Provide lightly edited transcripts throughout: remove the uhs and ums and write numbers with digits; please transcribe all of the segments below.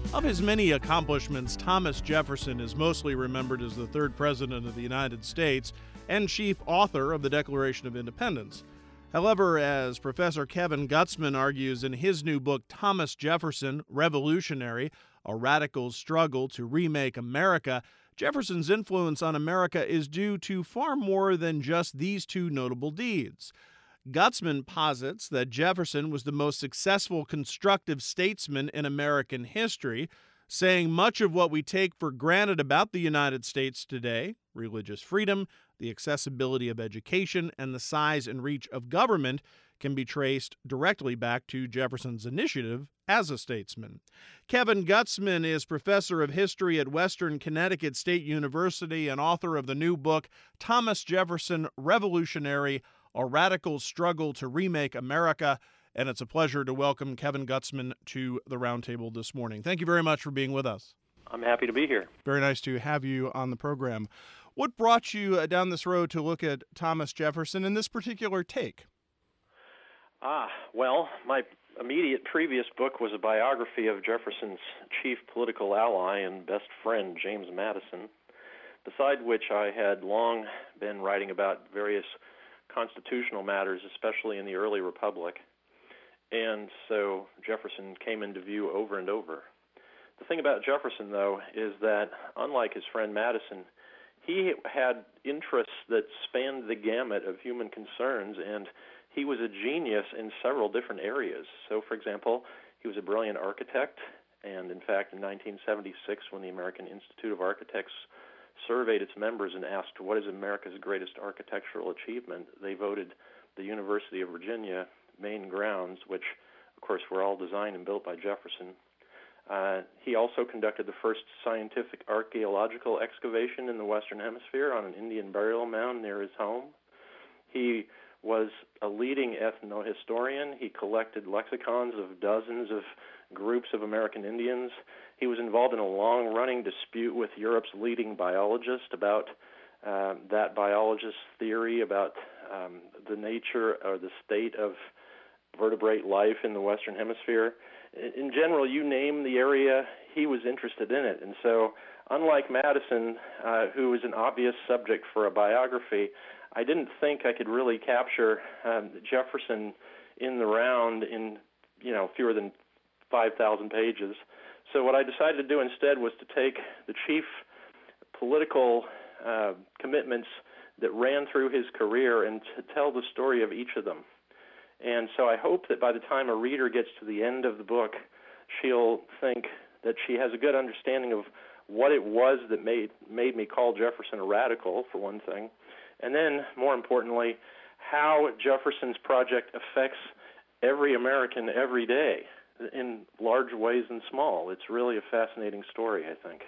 Of his many accomplishments, Thomas Jefferson is mostly remembered as the third president of the United States and chief author of the Declaration of Independence. However, as Professor Kevin Gutzman argues in his new book, Thomas Jefferson, Revolutionary: A Radical's Struggle to Remake America, Jefferson's influence on America is due to far more than just these two notable deeds. Gutzman posits that Jefferson was the most successful constructive statesman in American history, saying much of what we take for granted about the United States today, religious freedom, the accessibility of education, and the size and reach of government, can be traced directly back to Jefferson's initiative as a statesman. Kevin Gutzman is professor of history at Western Connecticut State University and author of the new book, Thomas Jefferson, Revolutionary: A Radical Struggle to Remake America. And it's a pleasure to welcome Kevin Gutzman to the Roundtable this morning. Thank you very much for being with us. I'm happy to be here. Very nice to have you on the program. What brought you down this road to look at Thomas Jefferson in this particular take? Well, my immediate previous book was a biography of Jefferson's chief political ally and best friend, James Madison, beside which I had long been writing about various constitutional matters, especially in the early republic. And so Jefferson came into view over and over. The thing about Jefferson, though, is that unlike his friend Madison, he had interests that spanned the gamut of human concerns, and he was a genius in several different areas. So, for example, he was a brilliant architect, and in fact, in 1976, when the American Institute of Architects surveyed its members and asked what is America's greatest architectural achievement, they voted the University of Virginia main grounds, which, of course, were all designed and built by Jefferson. He also conducted the first scientific archaeological excavation in the Western Hemisphere on an Indian burial mound near his home. He was a leading ethnohistorian. He collected lexicons of dozens of groups of American Indians. He was involved in a long-running dispute with Europe's leading biologist about that biologist's theory about the nature or the state of vertebrate life in the Western Hemisphere. In general, you name the area, he was interested in it. And so, unlike Madison, who was an obvious subject for a biography, I didn't think I could really capture Jefferson in the round in, fewer than 5,000 pages. So what I decided to do instead was to take the chief political commitments that ran through his career and to tell the story of each of them. And so I hope that by the time a reader gets to the end of the book, she'll think that she has a good understanding of what it was that made me call Jefferson a radical, for one thing, and then, more importantly, how Jefferson's project affects every American every day in large ways and small. It's really a fascinating story, I think.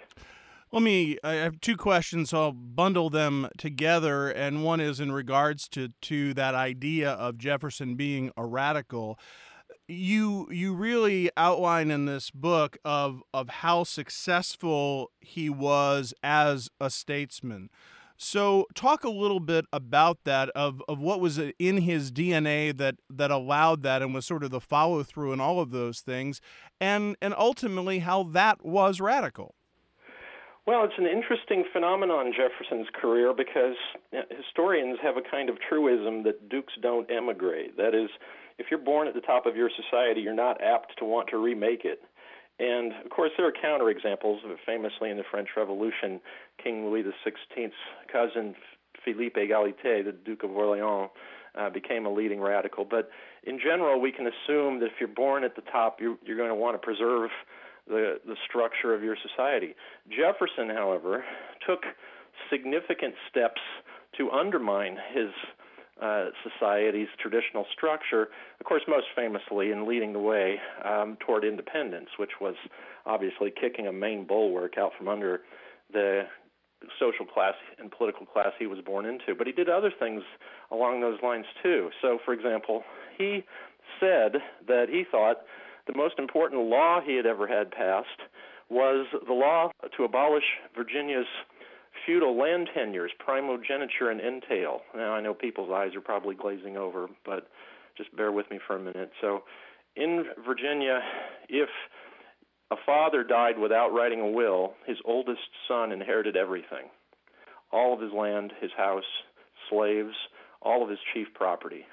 I have two questions. I'll bundle them together, and one is in regards to that idea of Jefferson being a radical. You really outline in this book of how successful he was as a statesman. So talk a little bit about that, of what was in his DNA that allowed that and was sort of the follow-through and all of those things, and ultimately how that was radical. Well, it's an interesting phenomenon in Jefferson's career because historians have a kind of truism that dukes don't emigrate. That is, if you're born at the top of your society, you're not apt to want to remake it. And, of course, there are counterexamples. Famously in the French Revolution, King Louis XVI's cousin, Philippe Égalité, the Duke of Orléans, became a leading radical. But in general, we can assume that if you're born at the top, you're going to want to preserve the structure of your society. Jefferson, however, took significant steps to undermine his society's traditional structure, of course, most famously in leading the way toward independence, which was obviously kicking a main bulwark out from under the social class and political class he was born into. But he did other things along those lines, too. So, for example, he said that he thought the most important law he had ever had passed was the law to abolish Virginia's feudal land tenures, primogeniture and entail. Now, I know people's eyes are probably glazing over, but just bear with me for a minute. So in Virginia, if a father died without writing a will, his oldest son inherited everything. All of his land, his house, slaves, all of his chief property.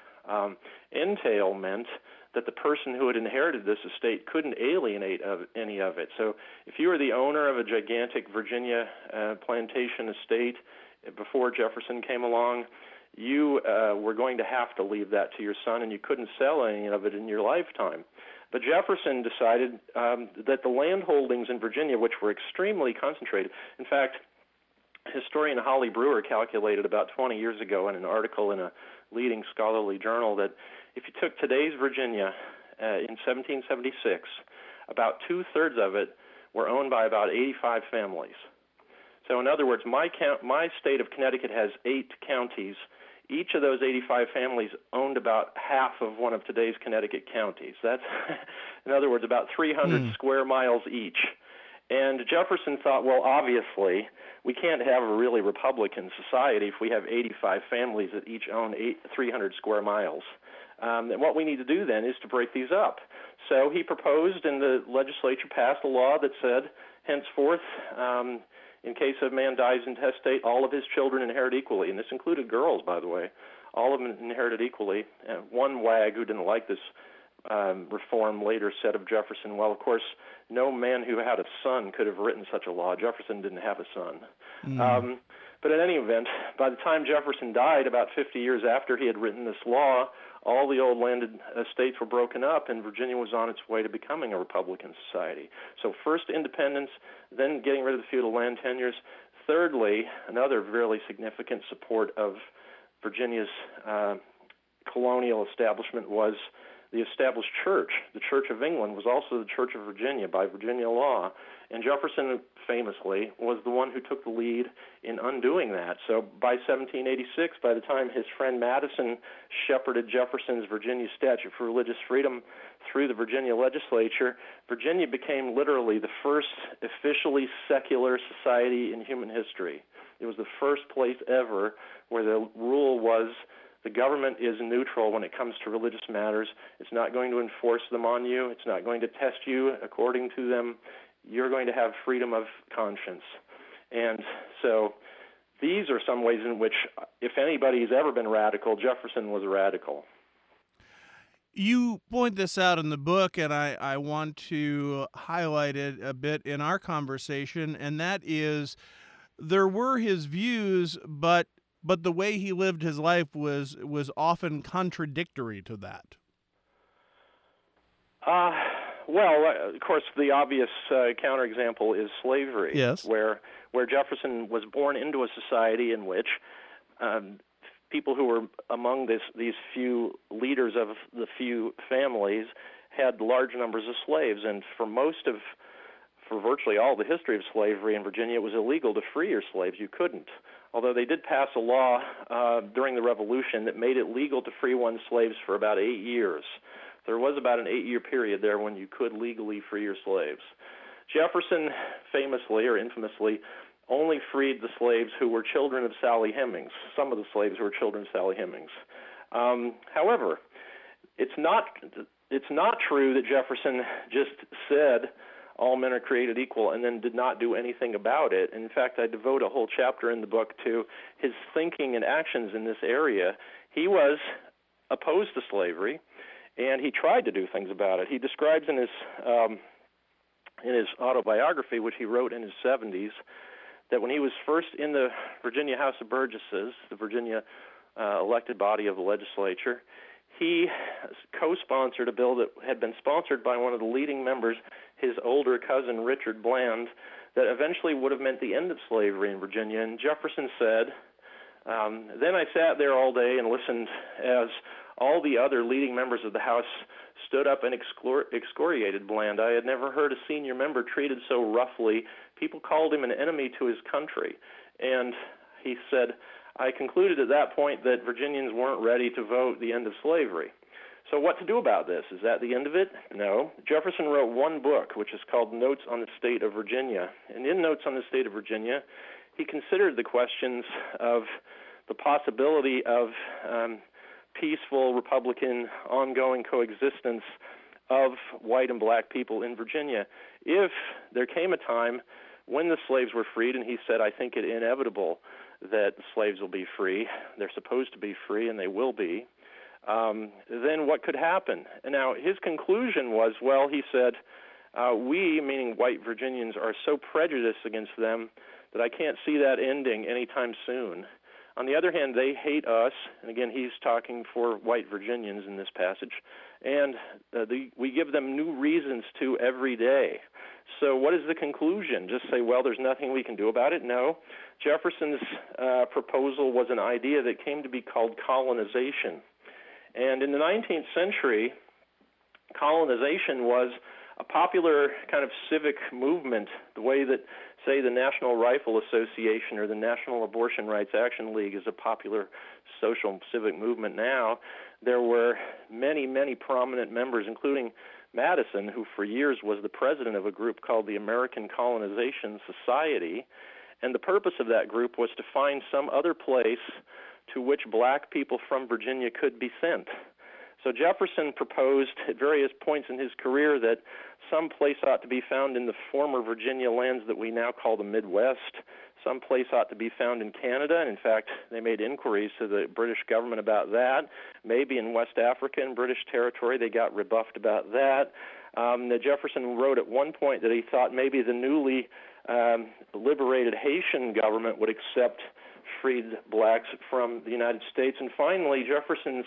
Entail meant that the person who had inherited this estate couldn't alienate any of it. So if you were the owner of a gigantic Virginia plantation estate before Jefferson came along, you were going to have to leave that to your son, and you couldn't sell any of it in your lifetime. But Jefferson decided that the land holdings in Virginia, which were extremely concentrated, in fact, historian Holly Brewer calculated about 20 years ago in an article in a leading scholarly journal that if you took today's Virginia in 1776, about two-thirds of it were owned by about 85 families. So in other words, my state of Connecticut has 8 counties. Each of those 85 families owned about half of one of today's Connecticut counties. That's, in other words, about 300 square miles each. And Jefferson thought, well, obviously, we can't have a really Republican society if we have 85 families that each own 300 square miles. And what we need to do then is to break these up. So he proposed, and the legislature passed a law that said, henceforth, in case a man dies intestate, all of his children inherit equally. And this included girls, by the way. All of them inherited equally. And one wag who didn't like this reform later said of Jefferson, well, of course, no man who had a son could have written such a law. Jefferson didn't have a son. But in any event, by the time Jefferson died, about 50 years after he had written this law, all the old landed estates were broken up, and Virginia was on its way to becoming a Republican society. So first independence, then getting rid of the feudal land tenures. Thirdly, another really significant support of Virginia's colonial establishment was the established church. The Church of England was also the Church of Virginia by Virginia law, and Jefferson famously was the one who took the lead in undoing that. So by 1786, by the time his friend Madison shepherded Jefferson's Virginia Statute for Religious Freedom through the Virginia legislature, Virginia became literally the first officially secular society in human history. It was the first place ever where the rule was the government is neutral when it comes to religious matters. It's not going to enforce them on you. It's not going to test you according to them. You're going to have freedom of conscience. And so these are some ways in which, if anybody's ever been radical, Jefferson was a radical. You point this out in the book, and I want to highlight it a bit in our conversation, and that is there were his views, but the way he lived his life was often contradictory to that. Well, of course, the obvious counterexample is slavery, yes, where Jefferson was born into a society in which people who were among these few leaders of the few families had large numbers of slaves, and for virtually all the history of slavery in Virginia, it was illegal to free your slaves. You couldn't. Although they did pass a law during the Revolution that made it legal to free one's slaves for about 8 years. There was about an 8-year period there when you could legally free your slaves. Jefferson famously or infamously only freed the slaves who were children of Sally Hemings. Some of the slaves were children of Sally Hemings. However, it's not true that Jefferson just said all men are created equal and then did not do anything about it. In fact, I devote a whole chapter in the book to his thinking and actions in this area. He was opposed to slavery, and he tried to do things about it. He describes in his autobiography, which he wrote in his 70s, that when he was first in the Virginia House of Burgesses, the Virginia elected body of the legislature, he co-sponsored a bill that had been sponsored by one of the leading members, his older cousin Richard Bland, that eventually would have meant the end of slavery in Virginia. And Jefferson said, then I sat there all day and listened as all the other leading members of the House stood up and excoriated Bland. I had never heard a senior member treated so roughly. People called him an enemy to his country. And he said, I concluded at that point that Virginians weren't ready to vote the end of slavery. So what to do about this? Is that the end of it? No. Jefferson wrote one book, which is called Notes on the State of Virginia. And in Notes on the State of Virginia, he considered the questions of the possibility of peaceful Republican ongoing coexistence of white and black people in Virginia. If there came a time when the slaves were freed, and he said, I think it inevitable that slaves will be free, they're supposed to be free, and they will be, then what could happen? And now his conclusion was, well, he said, we, meaning white Virginians, are so prejudiced against them that I can't see that ending anytime soon. On the other hand, they hate us, and again, he's talking for white Virginians in this passage, and we give them new reasons to every day. So what is the conclusion? Just say, well, there's nothing we can do about it? No. Jefferson's proposal was an idea that came to be called colonization. And in the 19th century, colonization was a popular kind of civic movement, the way that, say, the National Rifle Association or the National Abortion Rights Action League is a popular social civic movement now. There were many, many prominent members, including Madison, who for years was the president of a group called the American Colonization Society. And the purpose of that group was to find some other place to which black people from Virginia could be sent. So Jefferson proposed at various points in his career that some place ought to be found in the former Virginia lands that we now call the Midwest. Some place ought to be found in Canada. And in fact, they made inquiries to the British government about that. Maybe in West Africa and British territory. They got rebuffed about that. Jefferson wrote at one point that he thought maybe the newly liberated Haitian government would accept freed blacks from the United States. And finally, Jefferson's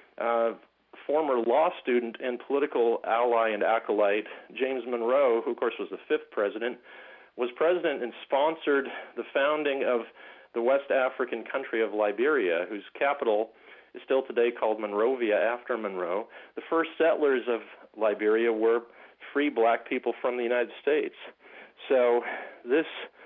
former law student and political ally and acolyte, James Monroe, who of course was the fifth president, was president and sponsored the founding of the West African country of Liberia, whose capital is still today called Monrovia after Monroe. The first settlers of Liberia were free black people from the United States. So this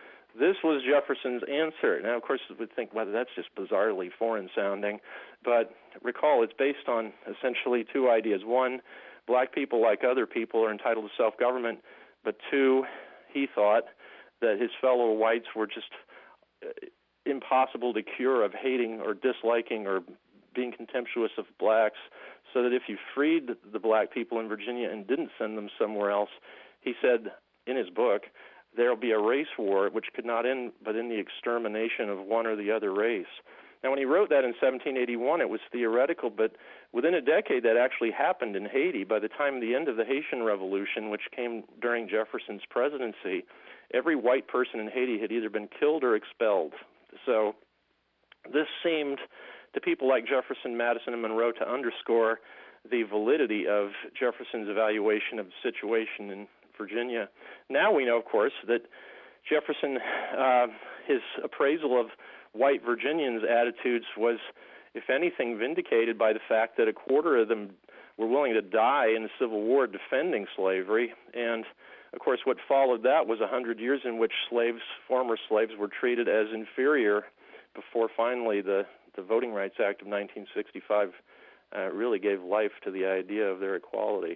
was Jefferson's answer. Now, of course, we would think, well, that's just bizarrely foreign sounding. But recall, it's based on essentially two ideas. One, black people, like other people, are entitled to self-government. But two, he thought that his fellow whites were just impossible to cure of hating or disliking or being contemptuous of blacks, so that if you freed the black people in Virginia and didn't send them somewhere else, he said in his book, there'll be a race war which could not end but in the extermination of one or the other race. Now, when he wrote that in 1781, it was theoretical, but within a decade that actually happened in Haiti. By the time the end of the Haitian Revolution, which came during Jefferson's presidency, every white person in Haiti had either been killed or expelled. So this seemed to people like Jefferson, Madison, and Monroe to underscore the validity of Jefferson's evaluation of the situation in Virginia. Now we know, of course, that Jefferson, his appraisal of white Virginians' attitudes was, if anything, vindicated by the fact that a quarter of them were willing to die in the Civil War defending slavery. And, of course, what followed that was 100 years in which former slaves, were treated as inferior before finally the Voting Rights Act of 1965 really gave life to the idea of their equality.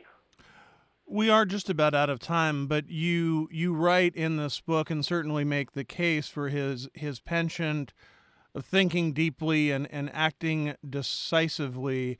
We are just about out of time, but you write in this book and certainly make the case for his penchant of thinking deeply and acting decisively.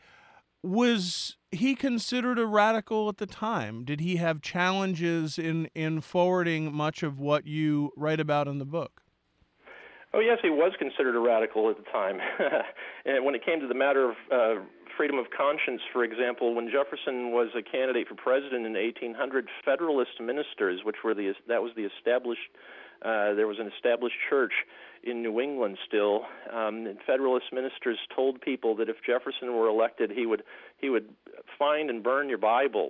Was he considered a radical at the time? Did he have challenges in forwarding much of what you write about in the book? Oh, yes, he was considered a radical at the time. And when it came to the matter of freedom of conscience, for example, when Jefferson was a candidate for president in 1800, Federalist ministers, there was an established church in New England still, and Federalist ministers told people that if Jefferson were elected, he would find and burn your Bibles.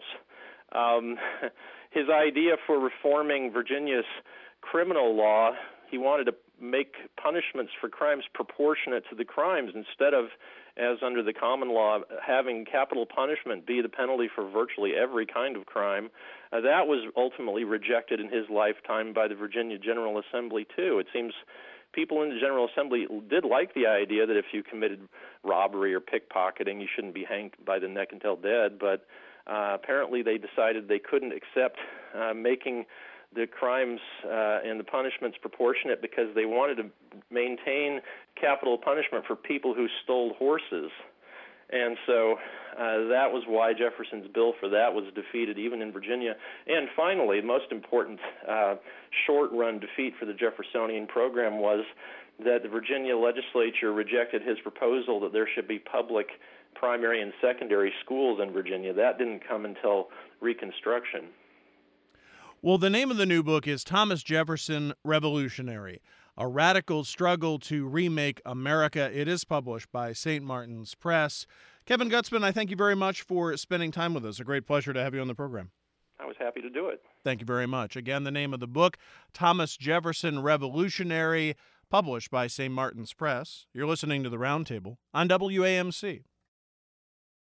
His idea for reforming Virginia's criminal law, he wanted to make punishments for crimes proportionate to the crimes instead of, as under the common law, having capital punishment be the penalty for virtually every kind of crime. That was ultimately rejected in his lifetime by the Virginia General Assembly, too. It seems people in the General Assembly did like the idea that if you committed robbery or pickpocketing, you shouldn't be hanged by the neck until dead, but apparently they decided they couldn't accept making the crimes and the punishments proportionate because they wanted to maintain capital punishment for people who stole horses. And so that was why Jefferson's bill for that was defeated even in Virginia. And finally, the most important short-run defeat for the Jeffersonian program was that the Virginia legislature rejected his proposal that there should be public primary and secondary schools in Virginia. That didn't come until Reconstruction. Well, the name of the new book is Thomas Jefferson, Revolutionary, a radical struggle to remake America. It is published by St. Martin's Press. Kevin Gutzman, I thank you very much for spending time with us. A great pleasure to have you on the program. I was happy to do it. Thank you very much. Again, the name of the book, Thomas Jefferson, Revolutionary, published by St. Martin's Press. You're listening to The Roundtable on WAMC.